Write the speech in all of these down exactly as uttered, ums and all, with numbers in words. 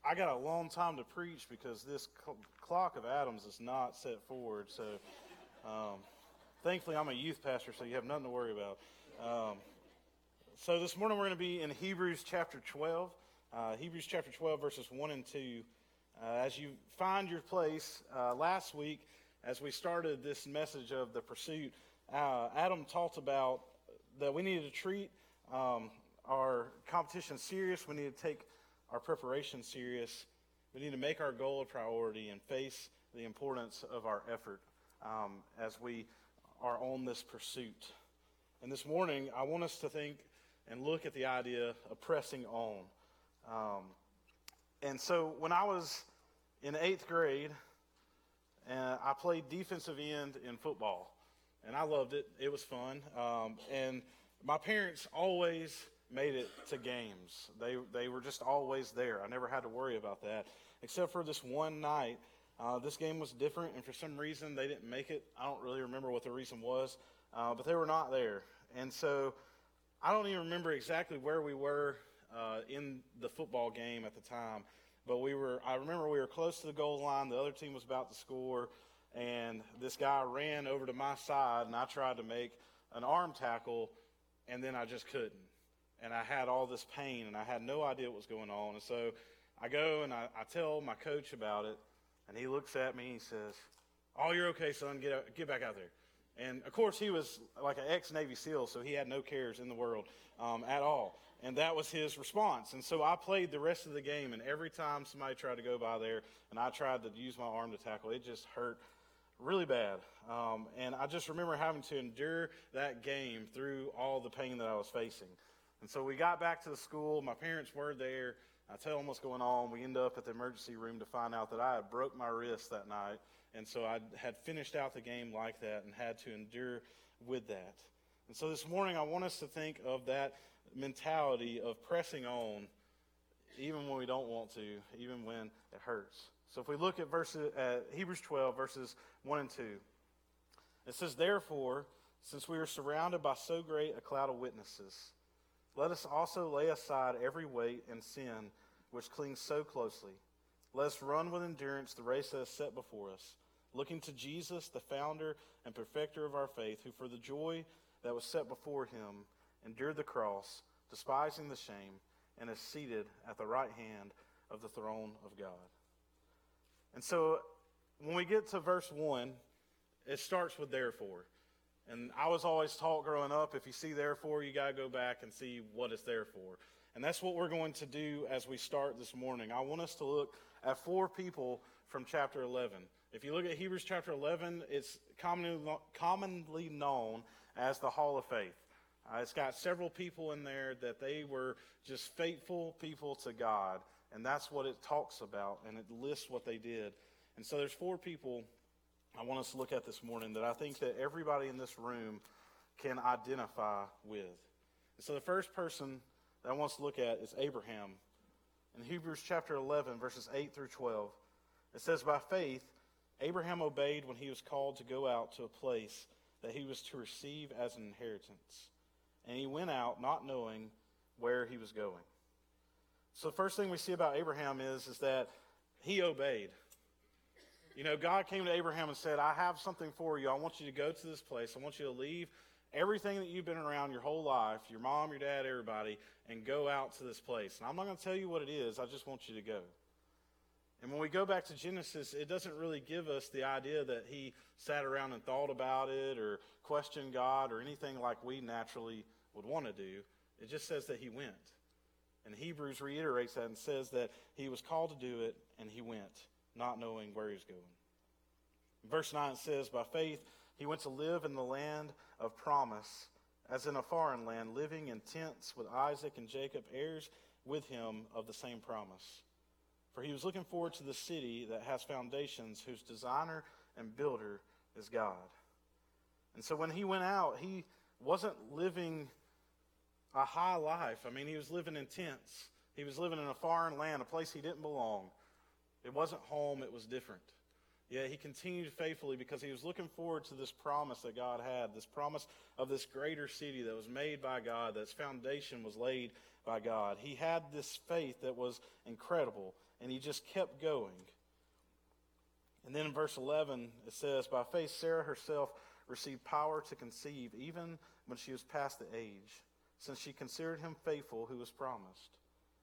I got a long time to preach because this cl- clock of Adams is not set forward. So, um, thankfully, I'm a youth pastor, so you have nothing to worry about. Um, so this morning we're going to be in Hebrews chapter twelve. Uh, Hebrews chapter twelve, verses one and two. Uh, as you find your place, uh, last week, as we started this message of the pursuit, uh, Adam talked about that we needed to treat um, our competition serious. We need to take our preparation serious. We need to make our goal a priority and face the importance of our effort um, as we are on this pursuit. And this morning, I want us to think and look at the idea of pressing on. Um, and so when I was in eighth grade, uh, I played defensive end in football. And I loved it. It was fun. Um, and my parents always made it to games. They they were just always there. I never had to worry about that, except for this one night. Uh, this game was different, and for some reason they didn't make it. I don't really remember what the reason was, uh, but they were not there. And so I don't even remember exactly where we were uh, in the football game at the time, but we were. I remember we were close to the goal line. The other team was about to score, and this guy ran over to my side, and I tried to make an arm tackle, and then I just couldn't. And I had all this pain, and I had no idea what was going on. And so I go and I, I tell my coach about it, and he looks at me and he says, "Oh, you're okay, son. Get out, get back out there." And, of course, he was like an ex-Navy SEAL, so he had no cares in the world um, at all. And that was his response. And so I played the rest of the game, and every time somebody tried to go by there and I tried to use my arm to tackle, it just hurt really bad. Um, and I just remember having to endure that game through all the pain that I was facing. And so we got back to the school. My parents were there. I tell them what's going on. We end up at the emergency room to find out that I had broke my wrist that night. And so I had finished out the game like that and had to endure with that. And so this morning I want us to think of that mentality of pressing on even when we don't want to, even when it hurts. So if we look at verses, uh, Hebrews twelve, verses one and two, it says, "Therefore, since we are surrounded by so great a cloud of witnesses, let us also lay aside every weight and sin which clings so closely. Let us run with endurance the race that is set before us, looking to Jesus, the founder and perfecter of our faith, who for the joy that was set before him endured the cross, despising the shame, and is seated at the right hand of the throne of God." And so when we get to verse one, it starts with "therefore." And I was always taught growing up, if you see "therefore," you got to go back and see what it's there for. And that's what we're going to do as we start this morning. I want us to look at four people from chapter eleven. If you look at Hebrews chapter eleven, it's commonly, commonly known as the Hall of Faith. Uh, it's got several people in there that they were just faithful people to God. And that's what it talks about, and it lists what they did. And so there's four people I want us to look at this morning that I think that everybody in this room can identify with. And so the first person that I want us to look at is Abraham. In Hebrews chapter eleven, verses eight through twelve, it says, "By faith, Abraham obeyed when he was called to go out to a place that he was to receive as an inheritance. And he went out not knowing where he was going." So the first thing we see about Abraham is, is that he obeyed. You know, God came to Abraham and said, "I have something for you. I want you to go to this place. I want you to leave everything that you've been around your whole life, your mom, your dad, everybody, and go out to this place. And I'm not going to tell you what it is. I just want you to go." And when we go back to Genesis, it doesn't really give us the idea that he sat around and thought about it or questioned God or anything like we naturally would want to do. It just says that he went. And Hebrews reiterates that and says that he was called to do it, and he went, not knowing where he was going. In verse nine says, "By faith he went to live in the land of promise, as in a foreign land, living in tents with Isaac and Jacob, heirs with him of the same promise. For he was looking forward to the city that has foundations, whose designer and builder is God." And so when he went out, he wasn't living a high life. I mean, he was living in tents. He was living in a foreign land, a place he didn't belong. It wasn't home, it was different. Yet he continued faithfully because he was looking forward to this promise that God had, this promise of this greater city that was made by God, that its foundation was laid by God. He had this faith that was incredible, and he just kept going. And then in verse eleven, it says, by faith Sarah herself received power to conceive, even when she was past the age, since she considered him faithful who was promised.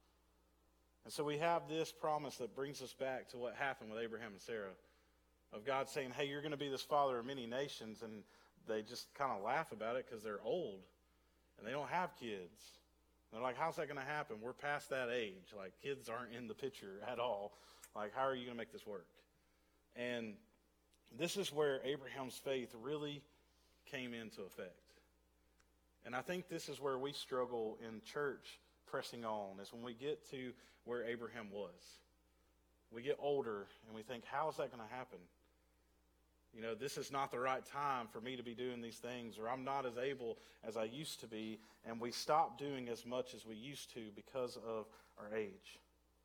And so we have this promise that brings us back to what happened with Abraham and Sarah, of God saying, hey, you're going to be this father of many nations, and they just kind of laugh about it because they're old, and they don't have kids. And they're like, how's that going to happen? We're past that age. Like, kids aren't in the picture at all. Like, how are you going to make this work? And this is where Abraham's faith really came into effect. And I think this is where we struggle in church pressing on, is when we get to where Abraham was. We get older and we think, how is that going to happen? You know, this is not the right time for me to be doing these things, or I'm not as able as I used to be, and we stop doing as much as we used to because of our age.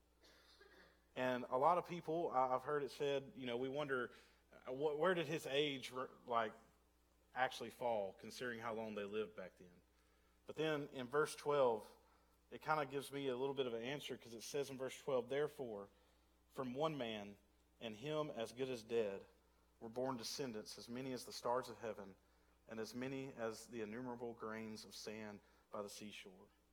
And a lot of people, I've heard it said, you know, we wonder, where did his age, like, actually fall, considering how long they lived back then? But then in verse twelve, it kind of gives me a little bit of an answer, because it says in verse twelve, therefore, from one man, and him as good as dead, were born descendants, as many as the stars of heaven, and as many as the innumerable grains of sand by the seashore.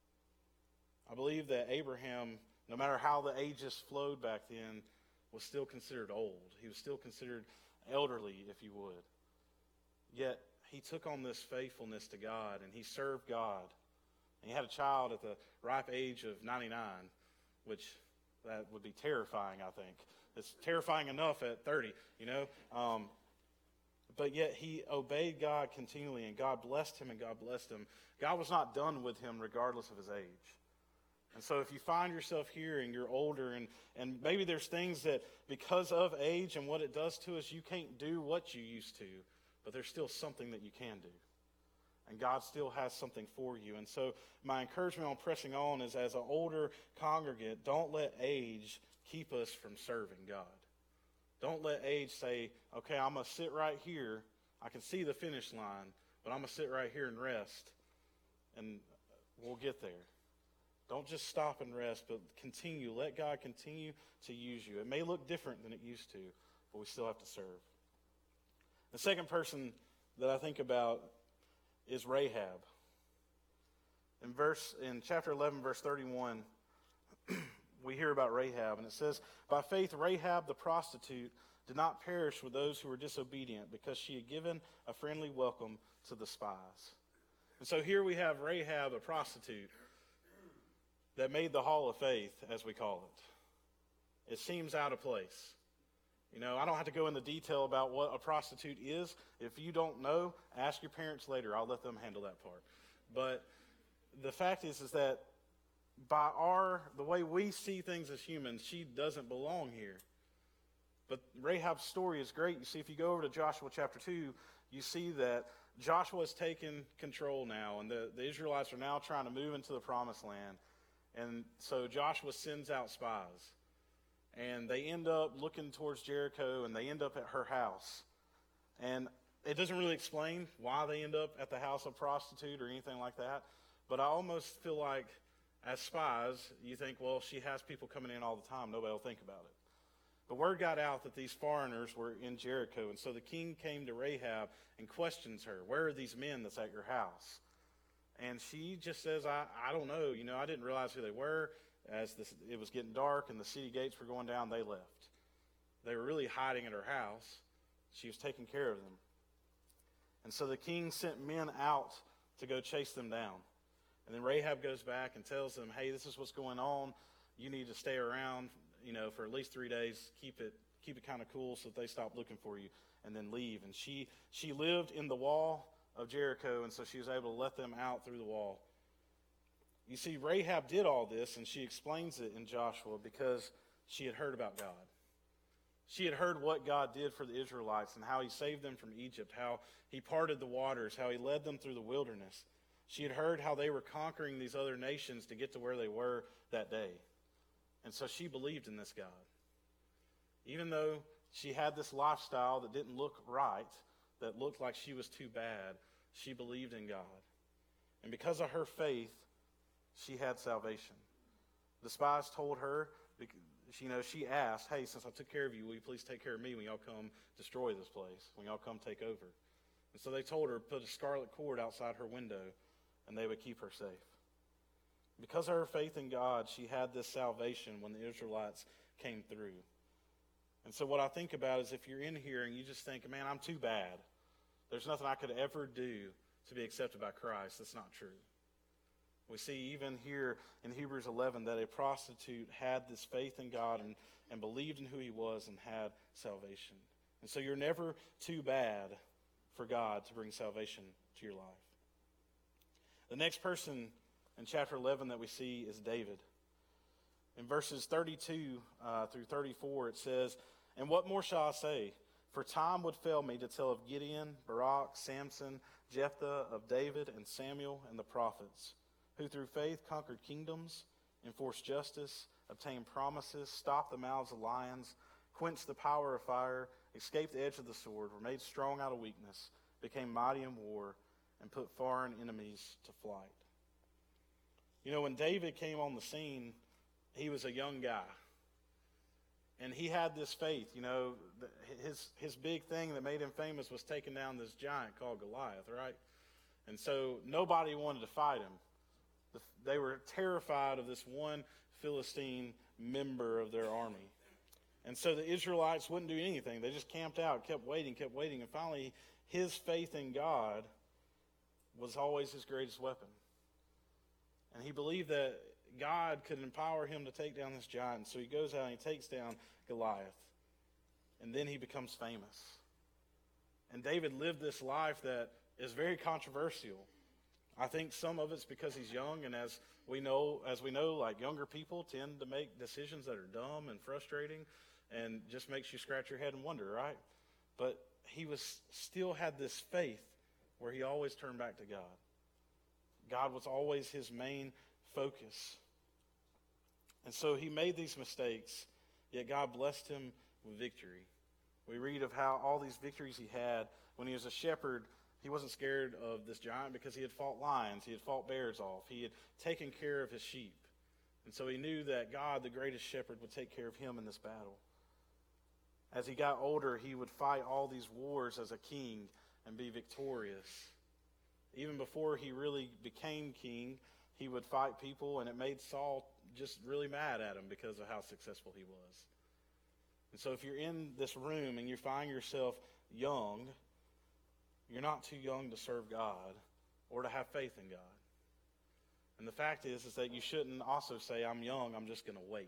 I believe that Abraham, no matter how the ages flowed back then, was still considered old. He was still considered elderly, if you would. Yet, he took on this faithfulness to God, and he served God. And he had a child at the ripe age of ninety-nine, which that would be terrifying, I think. It's terrifying enough at thirty, you know. Um, but yet he obeyed God continually, and God blessed him, and God blessed him. God was not done with him regardless of his age. And so if you find yourself here and you're older, and, and maybe there's things that because of age and what it does to us, you can't do what you used to, but there's still something that you can do. And God still has something for you. And so my encouragement on pressing on is, as an older congregant, don't let age keep us from serving God. Don't let age say, okay, I'm going to sit right here. I can see the finish line, but I'm going to sit right here and rest, and we'll get there. Don't just stop and rest, but continue. Let God continue to use you. It may look different than it used to, but we still have to serve. The second person that I think about is Rahab. In verse in chapter eleven, verse thirty-one, we hear about Rahab, and it says, by faith Rahab the prostitute did not perish with those who were disobedient, because she had given a friendly welcome to the spies. And so here we have Rahab, a prostitute, that made the hall of faith, as we call it. It seems out of place. You know, I don't have to go into detail about what a prostitute is. If you don't know, ask your parents later. I'll let them handle that part. But the fact is, is that by our, the way we see things as humans, she doesn't belong here. But Rahab's story is great. You see, if you go over to Joshua chapter two, you see that Joshua has taken control now, and the, the Israelites are now trying to move into the promised land. And so Joshua sends out spies. And they end up looking towards Jericho, and they end up at her house. And it doesn't really explain why they end up at the house of a prostitute or anything like that. But I almost feel like, as spies, you think, well, she has people coming in all the time. Nobody will think about it. But word got out that these foreigners were in Jericho. And so the king came to Rahab and questions her. Where are these men that's at your house? And she just says, I, I don't know. You know, I didn't realize who they were. As this, it was getting dark and the city gates were going down, they left. They were really hiding at her house. She was taking care of them. And so the king sent men out to go chase them down. And then Rahab goes back and tells them, hey, this is what's going on. You need to stay around, you know, for at least three days. Keep it keep it kind of cool so that they stop looking for you, and then leave. And she she lived in the wall of Jericho, and so she was able to let them out through the wall. You see, Rahab did all this, and she explains it in Joshua because she had heard about God. She had heard what God did for the Israelites and how he saved them from Egypt, how he parted the waters, how he led them through the wilderness. She had heard how they were conquering these other nations to get to where they were that day. And so she believed in this God. Even though She had this lifestyle that didn't look right, that looked like she was too bad. She believed in God. And because of her faith, she had salvation. The spies told her, you know, she asked, hey, since I took care of you, will you please take care of me when y'all come destroy this place, when y'all come take over? And so they told her, put a scarlet cord outside her window, and they would keep her safe. Because of her faith in God, she had this salvation when the Israelites came through. And so what I think about is if you're in here and you just think, man, I'm too bad. There's nothing I could ever do to be accepted by Christ. That's not true. We see even here in Hebrews eleven that a prostitute had this faith in God and, and believed in who he was and had salvation. And so you're never too bad for God to bring salvation to your life. The next person in chapter eleven that we see is David. In verses thirty-two uh, through thirty-four, it says, "And what more shall I say? For time would fail me to tell of Gideon, Barak, Samson, Jephthah, of David and Samuel and the prophets, who through faith conquered kingdoms, enforced justice, obtained promises, stopped the mouths of lions, quenched the power of fire, escaped the edge of the sword, were made strong out of weakness, became mighty in war, and put foreign enemies to flight." You know, when David came on the scene, he was a young guy. And he had this faith, you know, his his big thing that made him famous was taking down this giant called Goliath, right? And so nobody wanted to fight him. They were terrified of this one Philistine member of their army. And so the Israelites wouldn't do anything. They just camped out, kept waiting, kept waiting. And finally, his faith in God was always his greatest weapon. And he believed that God could empower him to take down this giant. So he goes out and he takes down Goliath. And then he becomes famous. And David lived this life that is very controversial. I think some of it's because he's young, and as we know, as we know, like younger people tend to make decisions that are dumb and frustrating and just makes you scratch your head and wonder, right? But he was still had this faith where he always turned back to God. God was always his main focus. And so he made these mistakes, yet God blessed him with victory. We read of how all these victories he had. When he was a shepherd, he wasn't scared of this giant because he had fought lions, he had fought bears off, he had taken care of his sheep. And so he knew that God, the greatest shepherd, would take care of him in this battle. As he got older, he would fight all these wars as a king and be victorious. Even before he really became king, he would fight people, and it made Saul just really mad at him because of how successful he was. And so if you're in this room and you find yourself young, you're not too young to serve God or to have faith in God. And the fact is, is that you shouldn't also say, I'm young, I'm just going to wait.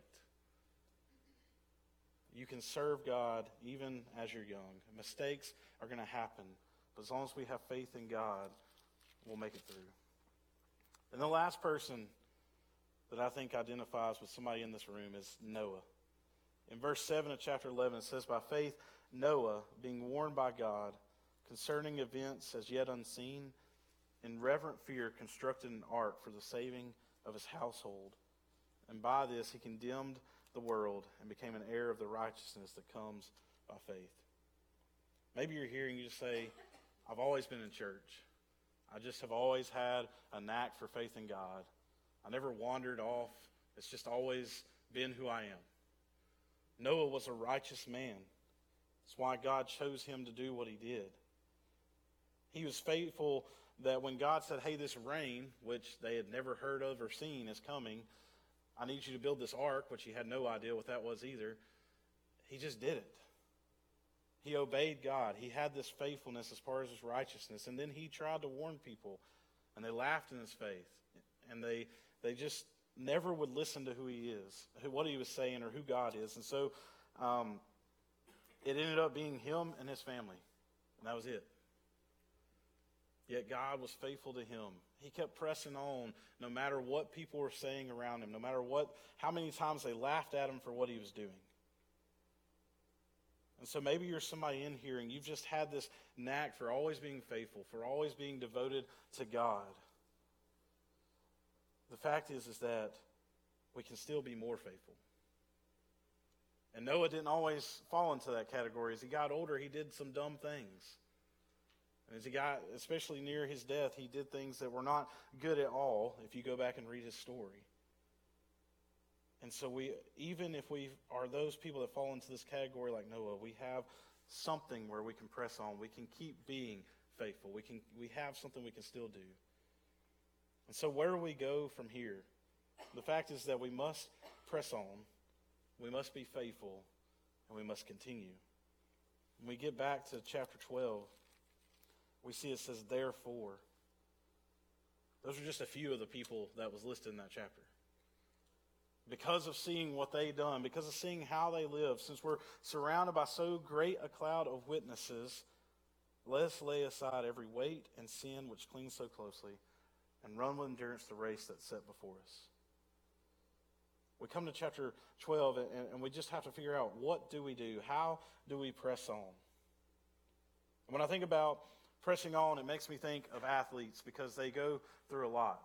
You can serve God even as you're young. Mistakes are going to happen, but as long as we have faith in God, we'll make it through. And the last person that I think identifies with somebody in this room is Noah. In verse seven of chapter eleven, it says, "By faith, Noah, being warned by God concerning events as yet unseen, in reverent fear constructed an ark for the saving of his household. And by this he condemned the world and became an heir of the righteousness that comes by faith." Maybe you're here and you just say, I've always been in church. I just have always had a knack for faith in God. I never wandered off. It's just always been who I am. Noah was a righteous man. That's why God chose him to do what he did. He was faithful that when God said, hey, this rain, which they had never heard of or seen, is coming. I need you to build this ark, which he had no idea what that was either. He just did it. He obeyed God. He had this faithfulness as far as his righteousness. And then he tried to warn people, and they laughed in his faith. And they they just never would listen to who he is, who, what he was saying, or who God is. And so um, it ended up being him and his family. And that was it. Yet God was faithful to him. He kept pressing on no matter what people were saying around him, no matter what, how many times they laughed at him for what he was doing. And so maybe you're somebody in here and you've just had this knack for always being faithful, for always being devoted to God. The fact is, is that we can still be more faithful. And Noah didn't always fall into that category. As he got older, he did some dumb things. And as he got, especially near his death, he did things that were not good at all, if you go back and read his story. And so we, even if we are those people that fall into this category like Noah, we have something where we can press on. We can keep being faithful. We can, we have something we can still do. And so where do we go from here? The fact is that we must press on. We must be faithful, and we must continue. When we get back to chapter twelve, we see it says, therefore. Those are just a few of the people that was listed in that chapter. Because of seeing what they done, because of seeing how they live, since we're surrounded by so great a cloud of witnesses, let us lay aside every weight and sin which clings so closely, and run with endurance the race that's set before us. We come to chapter twelve, and, and we just have to figure out, what do we do? How do we press on? And when I think about pressing on, it makes me think of athletes, because they go through a lot.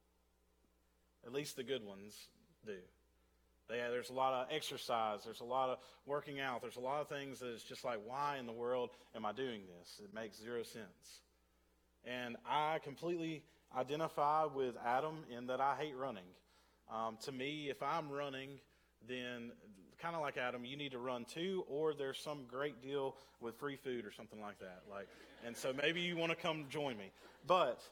At least the good ones do. They, there's a lot of exercise. There's a lot of working out. There's a lot of things that it's just like, why in the world am I doing this? It makes zero sense. And I completely identify with Adam in that I hate running. Um, to me, if I'm running, then kind of like Adam, you need to run too, or there's some great deal with free food or something like that. Like, and so maybe you want to come join me. But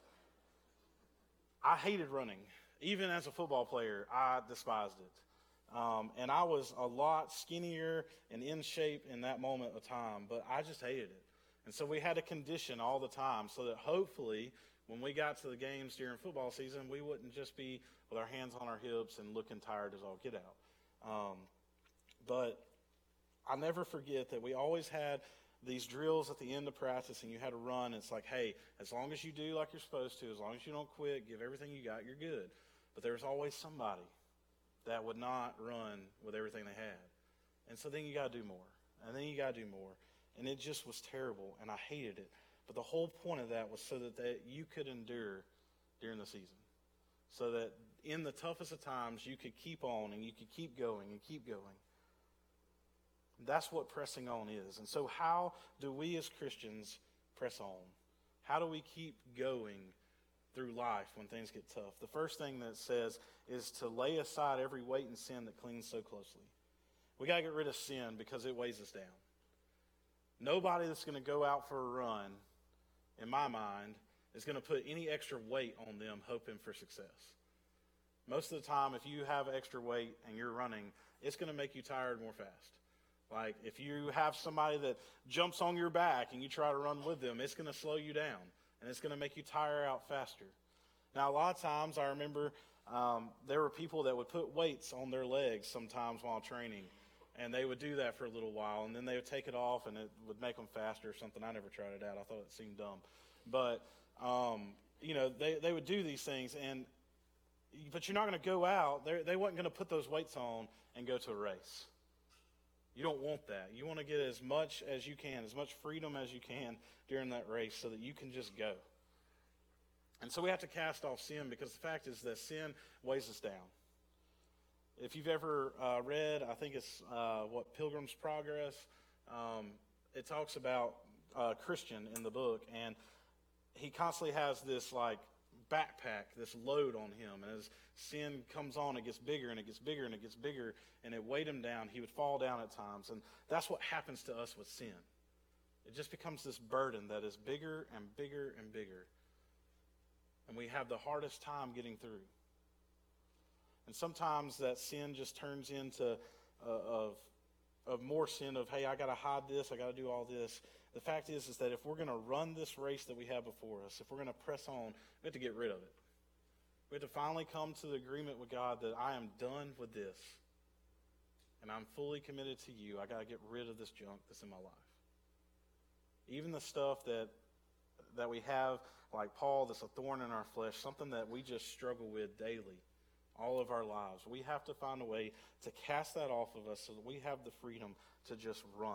I hated running. Even as a football player, I despised it. Um, and I was a lot skinnier and in shape in that moment of time, but I just hated it. And so we had to condition all the time so that hopefully when we got to the games during football season, we wouldn't just be with our hands on our hips and looking tired as all get out. Um, but I'll never forget that we always had these drills at the end of practice, and you had to run. It's like, hey, as long as you do like you're supposed to, as long as you don't quit, give everything you got, you're good. But there was always somebody that would not run with everything they had. And so then you got to do more. And then you got to do more. And it just was terrible, and I hated it. But the whole point of that was so that, that you could endure during the season. So that in the toughest of times, you could keep on, and you could keep going and keep going. That's what pressing on is. And so how do we as Christians press on? How do we keep going through life when things get tough? The first thing that it says is to lay aside every weight and sin that clings so closely. We got to get rid of sin because it weighs us down. Nobody that's going to go out for a run, in my mind, is going to put any extra weight on them hoping for success. Most of the time, if you have extra weight and you're running, it's going to make you tired more fast. Like, if you have somebody that jumps on your back and you try to run with them, it's going to slow you down, and it's going to make you tire out faster. Now, a lot of times, I remember um, there were people that would put weights on their legs sometimes while training, and they would do that for a little while, and then they would take it off, and it would make them faster or something. I never tried it out. I thought it seemed dumb. But, um, you know, they, they would do these things, and but you're not going to go out. They're, they weren't going to put those weights on and go to a race. You don't want that. You want to get as much as you can, as much freedom as you can during that race so that you can just go. And so we have to cast off sin, because the fact is that sin weighs us down. If you've ever uh, read, I think it's uh, what Pilgrim's Progress, um, it talks about uh, Christian in the book, and he constantly has this like backpack, this load on him, and as sin comes on, it gets bigger and it gets bigger and it gets bigger, and it weighed him down. He would fall down at times, and that's what happens to us with sin. It just becomes this burden that is bigger and bigger and bigger, and we have the hardest time getting through. And sometimes that sin just turns into uh, of of more sin of, hey, I got to hide this, I got to do all this. The fact is, is that if we're going to run this race that we have before us, if we're going to press on, we have to get rid of it. We have to finally come to the agreement with God that I am done with this, and I'm fully committed to you. I got to get rid of this junk that's in my life. Even the stuff that that we have, like Paul, that's a thorn in our flesh, something that we just struggle with daily, all of our lives. We have to find a way to cast that off of us so that we have the freedom to just run.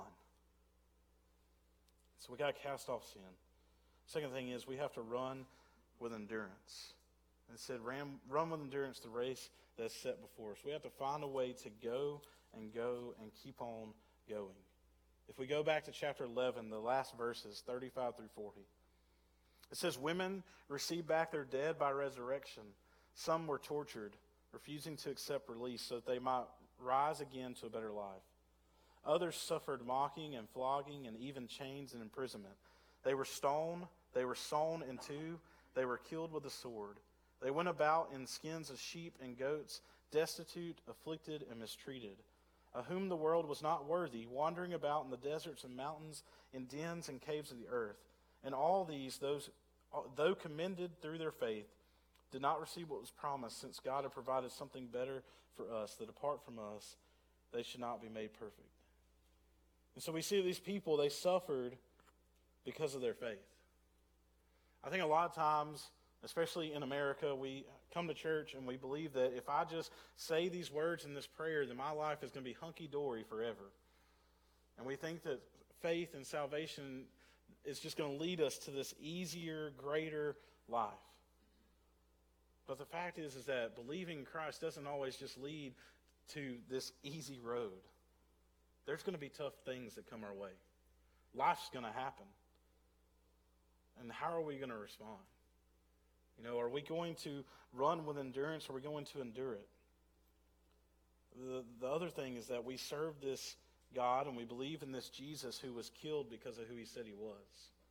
So we got to cast off sin. Second thing is we have to run with endurance. It said, run, run with endurance the race that's set before us. We have to find a way to go and go and keep on going. If we go back to chapter eleven, the last verses, thirty-five through forty, it says, women received back their dead by resurrection. Some were tortured, refusing to accept release so that they might rise again to a better life. Others suffered mocking and flogging and even chains and imprisonment. They were stoned, they were sawn in two, they were killed with a sword. They went about in skins of sheep and goats, destitute, afflicted, and mistreated, of whom the world was not worthy, wandering about in the deserts and mountains, in dens and caves of the earth. And all these, those, though commended through their faith, did not receive what was promised, since God had provided something better for us, that apart from us, they should not be made perfect. And so we see these people, they suffered because of their faith. I think a lot of times, especially in America, we come to church and we believe that if I just say these words in this prayer, then my life is going to be hunky-dory forever. And we think that faith and salvation is just going to lead us to this easier, greater life. But the fact is, is that believing in Christ doesn't always just lead to this easy road. There's going to be tough things that come our way. Life's going to happen. And how are we going to respond? You know, are we going to run with endurance, or are we going to endure it? The, the other thing is that we serve this God and we believe in this Jesus who was killed because of who he said he was.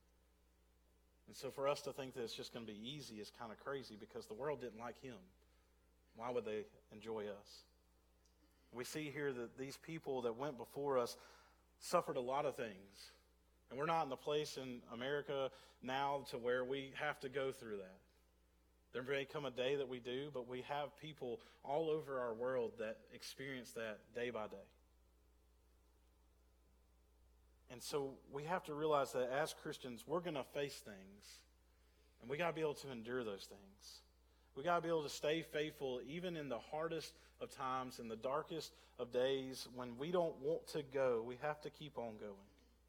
And so for us to think that it's just going to be easy is kind of crazy, because the world didn't like him. Why would they enjoy us? We see here that these people that went before us suffered a lot of things. And we're not in the place in America now to where we have to go through that. There may come a day that we do, but we have people all over our world that experience that day by day. And so we have to realize that as Christians, we're going to face things. And we got to be able to endure those things. We got to be able to stay faithful even in the hardest of times, in the darkest of days, when we don't want to go. We have to keep on going.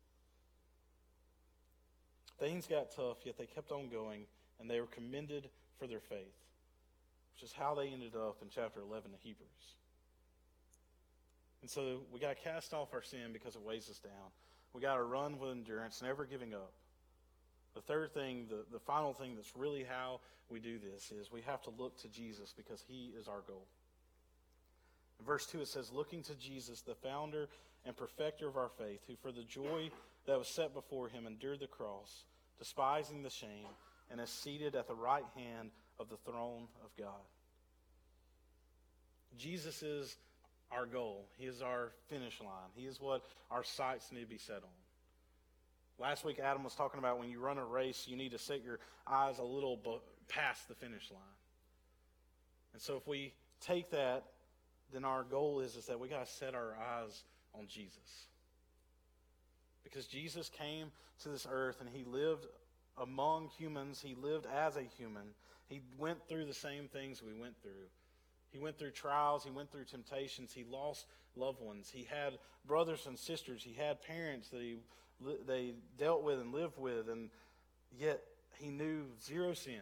Things got tough, yet they kept on going, and they were commended for their faith, which is how they ended up in chapter eleven of Hebrews. And so we got to cast off our sin because it weighs us down. We got to run with endurance, never giving up. The third thing, the, the final thing that's really how we do this is we have to look to Jesus, because he is our goal. In verse two it says, looking to Jesus, the founder and perfecter of our faith, who for the joy that was set before him endured the cross, despising the shame, and is seated at the right hand of the throne of God. Jesus is our goal. He is our finish line. He is what our sights need to be set on. Last week, Adam was talking about when you run a race, you need to set your eyes a little past the finish line. And so if we take that, then our goal is, is that we got to set our eyes on Jesus. Because Jesus came to this earth and he lived among humans. He lived as a human. He went through the same things we went through. He went through trials. He went through temptations. He lost loved ones. He had brothers and sisters. He had parents that he they dealt with and lived with, and yet he knew zero sin.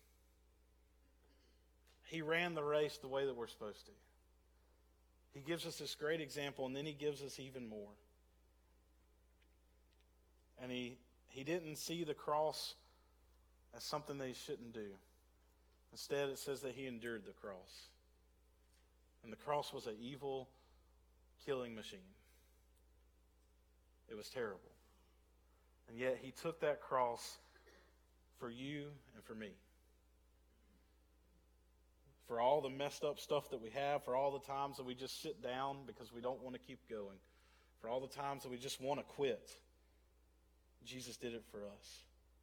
He ran the race the way that we're supposed to. He gives us this great example, and then he gives us even more. And he, he didn't see the cross as something that he shouldn't do. Instead, it says that he endured the cross. And the cross was an evil killing machine. It was terrible. And yet he took that cross for you and for me. For all the messed up stuff that we have, for all the times that we just sit down because we don't want to keep going, for all the times that we just want to quit, Jesus did it for us.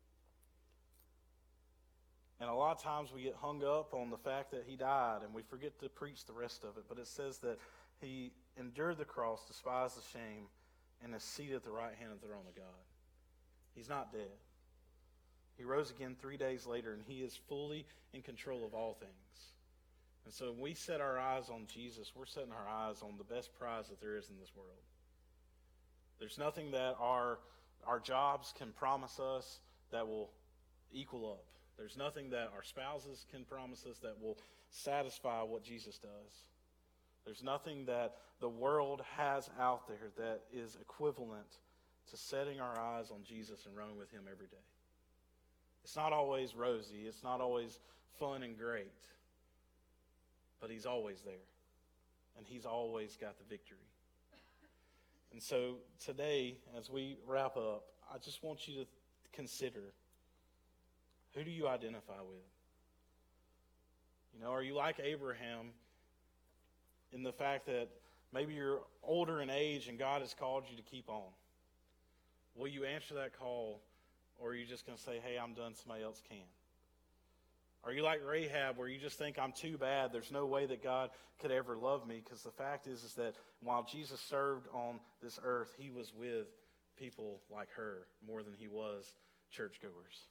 And a lot of times we get hung up on the fact that he died and we forget to preach the rest of it. But it says that he endured the cross, despised the shame, and is seated at the right hand of the throne of God. He's not dead. He rose again three days later, and he is fully in control of all things. And so when we set our eyes on Jesus, we're setting our eyes on the best prize that there is in this world. There's nothing that our, our jobs can promise us that will equal up There's nothing that our spouses can promise us that will satisfy what Jesus does. There's nothing that the world has out there that is equivalent to setting our eyes on Jesus and running with him every day. It's not always rosy. It's not always fun and great. But he's always there. And he's always got the victory. And so today, as we wrap up, I just want you to consider, who do you identify with? You know, are you like Abraham in the fact that maybe you're older in age and God has called you to keep on? Will you answer that call, or are you just going to say, hey, I'm done, somebody else can? Are you like Rahab, where you just think I'm too bad, there's no way that God could ever love me? Because the fact is, is that while Jesus served on this earth, he was with people like her more than he was churchgoers.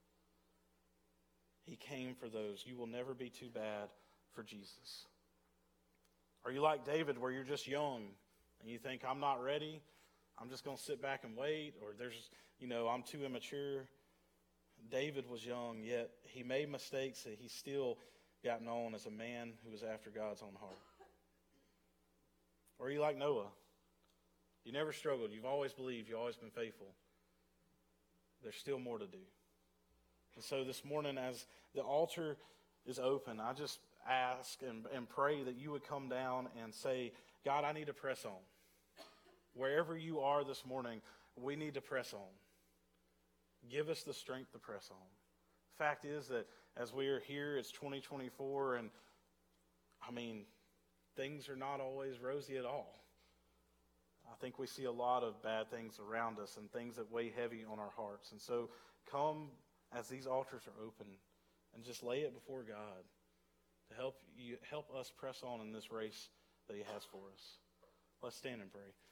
He came for those. You will never be too bad for Jesus. Are you like David, where you're just young and you think, I'm not ready, I'm just going to sit back and wait, or there's, you know, I'm too immature? David was young, yet he made mistakes that he still got known as a man who was after God's own heart. Or are you like Noah? You never struggled. You've always believed. You've always been faithful. There's still more to do. And so this morning, as the altar is open, I just ask and, and pray that you would come down and say, God, I need to press on. Wherever you are this morning, we need to press on. Give us the strength to press on. Fact is that as we are here, it's twenty twenty-four, and I mean, things are not always rosy at all. I think we see a lot of bad things around us and things that weigh heavy on our hearts. And so come as these altars are open and just lay it before God to help you, help us press on in this race that he has for us. Let's stand and pray.